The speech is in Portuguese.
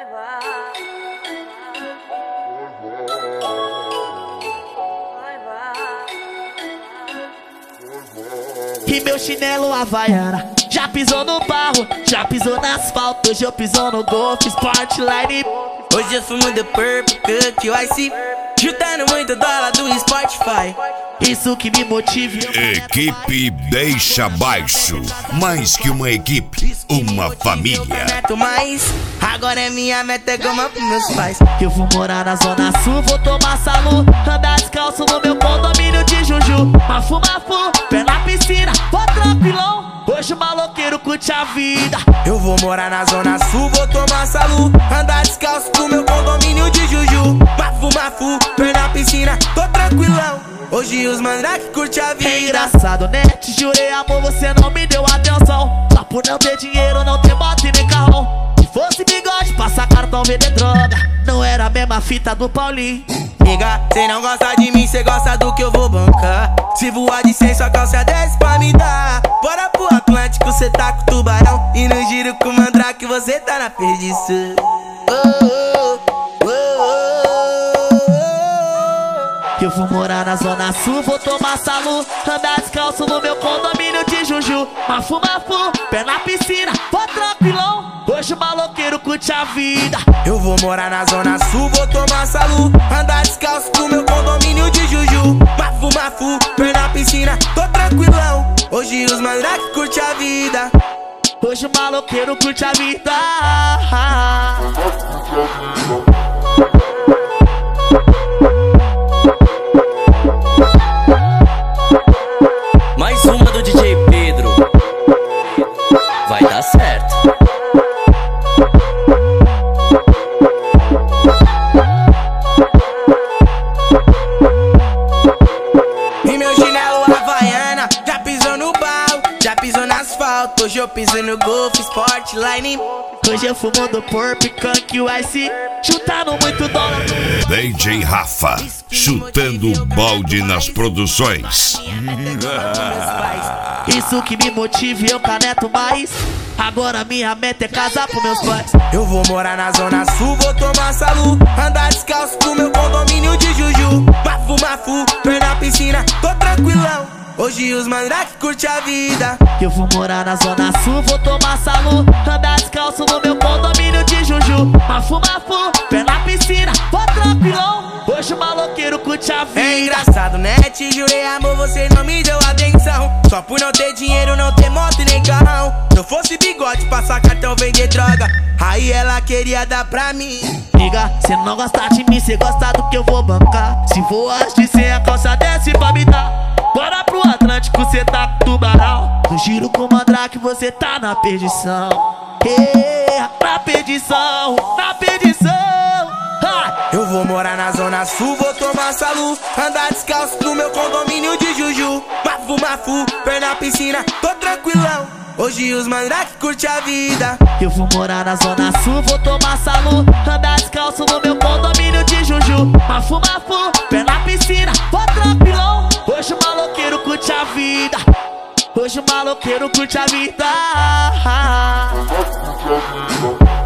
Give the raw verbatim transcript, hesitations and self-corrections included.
E meu chinelo Havaiana já pisou no barro, já pisou no asfalto. Hoje eu piso no Golf Sportline. Hoje eu fumo The Purple Cut Ice, juntando muito dólar do Spotify. Isso que me motiva. Equipe Deixa Baixo. Mais que uma equipe, uma família. Mas agora é minha meta, é goma pros meus pais. Eu vou morar na Zona Sul, vou tomar salu, andar descalço no meu condomínio de Juju. Mafu, mafu, pé na piscina, vou tranquilão. Hoje o maloqueiro curte a vida. Eu vou morar na Zona Sul, vou tomar salu, andar descalço no meu condomínio de Juju. Mafu, mafu, pé na piscina, tô tranquilão. Hoje os mandrake curte a vida. É engraçado, né? Te jurei amor, você não me deu atenção. Só por não ter dinheiro, não ter moto e nem carrão. Se fosse bigode, passar cartão, vender droga. Não era a mesma fita do Paulinho. Nega, cê não gosta de mim, cê gosta do que eu vou bancar. Se voar de cem, sua calça desce pra me dar. Bora pro Atlântico, cê tá com tubarão. E no giro com mandrake, você tá na perdição. Oh, oh, oh, oh. Eu vou morar na Zona Sul, vou tomar salu, andar descalço no meu condomínio de Juju. Mafu, mafu, pé na piscina, vou tranquilão. Hoje o maloqueiro curte a vida. Eu vou morar na Zona Sul, vou tomar salu, andar descalço no meu condomínio de Juju. Mafu, mafu, pé na piscina, tô tranquilão. Hoje os mandrake curte a vida. Hoje o maloqueiro curte a vida. Mais uma do D J Pedro. Vai dar certo. E meu chinelo Havaiana já pisou no barro, já pisou no asfalto. Hoje eu piso no Golf Sportline. Hoje eu fumo do Purple Cut Ice, chutando muito dólar. D J Rafa, chutando o balde nas produções. Isso que me motiva e eu caneto mais. Agora minha meta é casar com meus pais. Eu vou morar na Zona Sul, vou tomar salu, andar descalço no meu condomínio de Juju. Mafu, mafu, pé na piscina, tô tranquilão. Hoje os mandrake curte a vida. Eu vou morar na Zona Sul, vou tomar salu, andar descalço no meu condomínio de Juju. Mafu, mafu, pé na piscina, vou tranquilão. Hoje o maloqueiro curte a vida. É engraçado, né? Te jurei amor, você não me deu atenção. Só por não ter dinheiro, não ter moto e nem carrão. Se eu fosse bigode, passar cartão, vender droga, aí ela queria dar pra mim. Liga, cê não gosta de mim, cê gosta do que eu vou bancar. Se voar de cem, a calça desce pra me dar. Bora pro Atlântico, cê tá com tubarão. No giro com mandrake, você tá na perdição. Yeah, na perdição, na perdição. Ha! Eu vou morar na Zona Sul, vou tomar salu, andar descalço no meu condomínio de Juju. Mafu, mafu, pé na piscina, tô tranquilão. Hoje os mandrake curte a vida. Eu vou morar na Zona Sul, vou tomar salu, andar descalço no meu condomínio de Juju. Mafu, mafu, pé na piscina, vou tranquilão. Hoje o maloqueiro curte a vida. Hoje o maloqueiro curte a vida.